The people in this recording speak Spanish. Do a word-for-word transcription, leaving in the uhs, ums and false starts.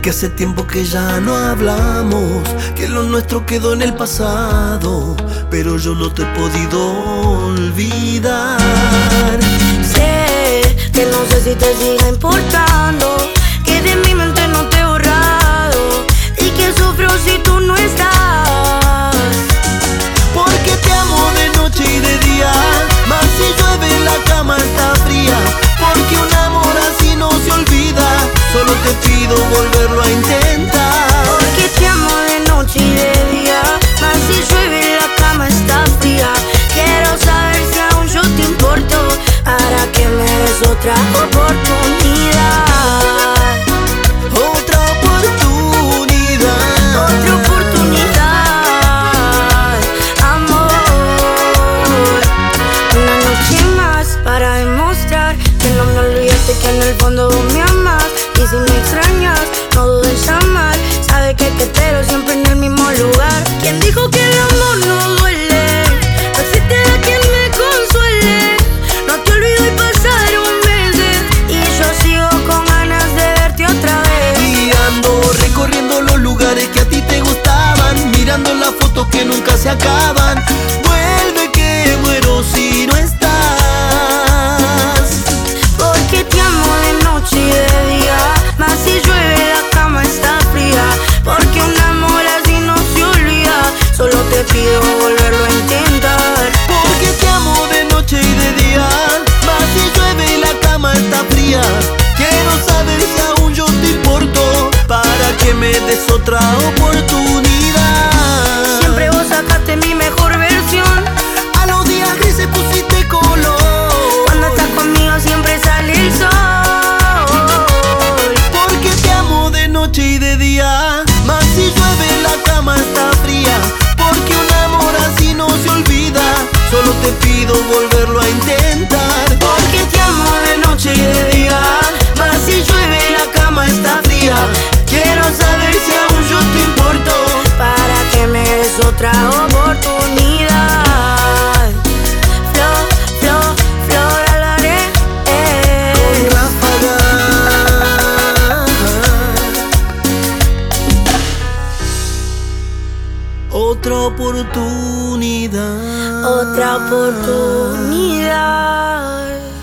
que hace tiempo que ya no hablamos, que lo nuestro quedó en el pasado, pero yo no te he podido olvidar. Sé que no sé si te siga importando, que de mi mente no te he borrado y que sufro si tú no estás. Porque te amo de noche y de día, más si llueve la cama está fría. Porque un amor así no se olvida, solo te pido volverlo a intentar. Porque te amo de noche y de día, más si llueve la cama está fría. Quiero saber si aún yo te importo, para que me des otra oportunidad. Otra oportunidad. Otra oportunidad, amor. Una noche más para demostrar que no me olvidaste, que en el fondo vos me amas. Y si me extrañas, no dudes en llamar. Sabes que te espero siempre en el mismo lugar. ¿Quién dijo que el amor no duele? No existe a quien me consuele. No te olvido y pasaron meses y yo sigo con ganas de verte otra vez. Y ando recorriendo los lugares que a ti te gustaban, mirando las fotos que nunca se acaban. Vuelve que muero si no estás. Porque te amo de noche y de día, más si llueve la cama está fría. Porque un amor así no se olvida, solo te pido volverlo a intentar. Porque te amo de noche y de día, más si llueve y la cama está fría. Quiero saber si aún yo te importo, para que me des otra oportunidad. Siempre vos sacaste mi mejor versión, A los días grises pusiste color. cuando estás conmigo siempre sale el sol. Porque te amo de noche y de día, más si llueve la cama está fría. Porque un amor así no se olvida, solo te pido volverlo a intentar. Porque te amo de noche y de día, Más si llueve la cama está fría. Quiero saber si aún yo te importo, para que me des otra oportunidad. Flo, flo, flor al aire, con ráfaga. Otra oportunidad. otra oportunidad.